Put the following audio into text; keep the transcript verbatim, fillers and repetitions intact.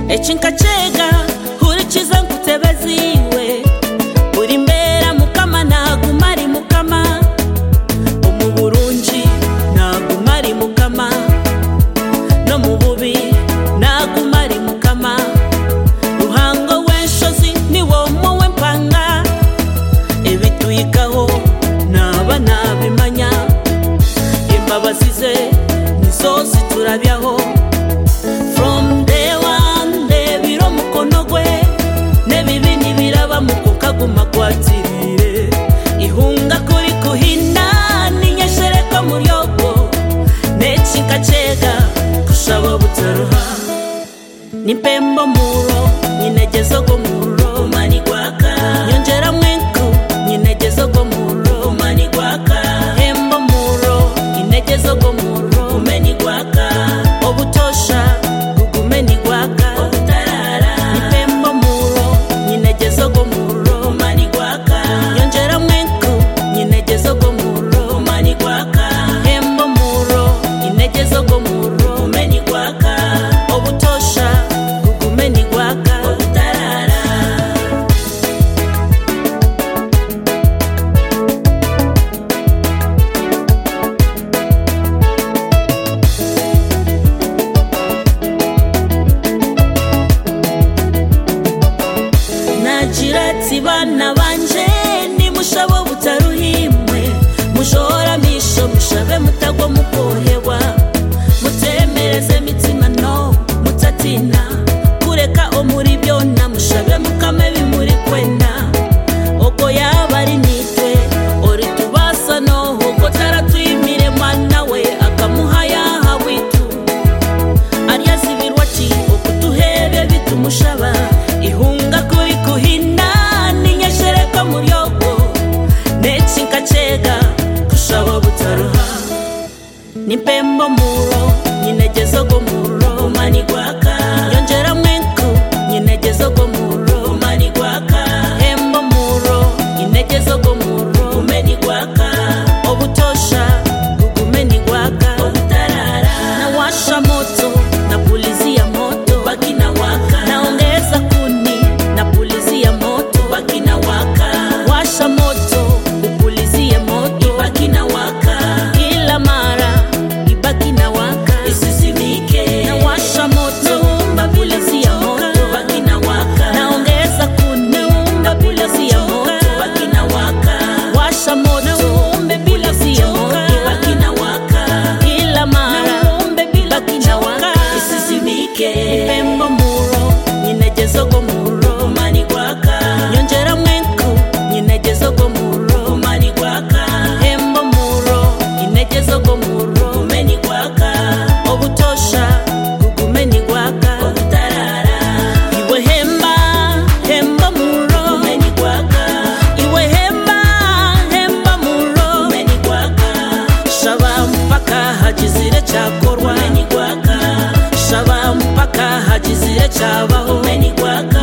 Echinkachega hurikiza nkutebeziwe uri mbera mukama nagumari mukama omu burungi nagumari mukama no mu bubi nagumari mukama ruhango w'enshozi niwo muwe mpanga ebituyikaho naba nabimanya imbabazi ze nizo ziturabyaho from day one debiro mukono gwe nebibi nibiraba mukukaguma kwatirire ihunga kuri kuhina ninyeshereko muryogo nechinkachega kushaba butaruha nimpembo muro nyinegezo go muro mani gwaka nyongera mwenku nyinegezo go muro mani gwaka hembo muro nyinegezo go muro umeni gwaka obutosha gugumeni gwaka obutarara nimpembo muro nyinegezo go muro mani gwaka nyongera mwenku nyinegezo go muro mani gwaka hembo muro nyinegezo go muro umeni gwaka obutosha gugumeni gwaka obutarara najirati bana banje ni mushabo butaruhimwe mushora misho mushabe mutagwa mukohewa mutemereze mitima no mutatina kureka omuri byona mushabe mukame bimuri kwenda oko yabari nitwe ori tubasa no hoko taratwimire mwana we akamuhaya hawitu ariya zibirwa ki okutuhebe bitumushaba ihunga kuri kuhina ninyeshereko muryogo nechinkachega kushaba butaruha nimpembo muro nyinegezo go muro mani gwaka nyongera mwenku nyinegezo go muro mani gwaka hembo muro nyinegezo go muro umeni gwaka obutosha gugumeni gwaka obutarara nawasha moto napulizia moto bakina waka naongeza kuni napulizia moto bakina waka washa moto upulizie moto bakina waka kila mara ibaki na waka isisimike nawasha moto napulizia moto bakina waka naongeza kuni napulizia moto bakina waka washa moto napulizia moto bakina waka kila mara bakina waka isisimike pembo muro nyinegezo go muro mani gwaka nyongera mwenku nyinegezo go muro mani gwaka hembo muro nyinegezo go muro umeni gwaka obutosha gugumeni gwaka obutarara iwe hemba hemba muro umeni gwaka iwe hemba hemba muro umeni gwaka shaba mpaka hajizire chakorwa umeni gwaka shaba mpaka hajizire chabaho umeni gwaka